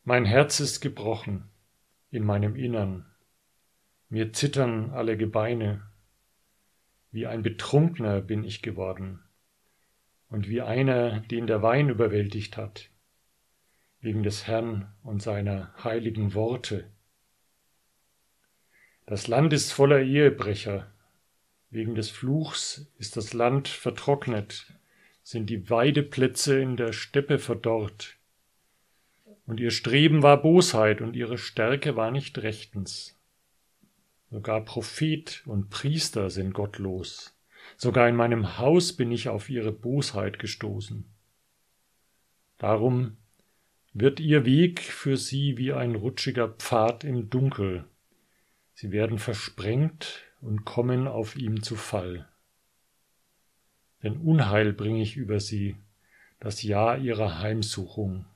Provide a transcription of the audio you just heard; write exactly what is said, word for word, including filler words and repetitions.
Mein Herz ist gebrochen in meinem Innern, mir zittern alle Gebeine, wie ein Betrunkner bin ich geworden und wie einer, den der Wein überwältigt hat, wegen des Herrn und seiner heiligen Worte. Das Land ist voller Ehebrecher, wegen des Fluchs ist das Land vertrocknet, sind die Weideplätze in der Steppe verdorrt. Und ihr Streben war Bosheit und ihre Stärke war nicht rechtens. Sogar Prophet und Priester sind gottlos. Sogar in meinem Haus bin ich auf ihre Bosheit gestoßen. Darum wird ihr Weg für sie wie ein rutschiger Pfad im Dunkel. Sie werden versprengt und kommen auf ihm zu Fall. Denn Unheil bringe ich über sie, das Jahr ihrer Heimsuchung.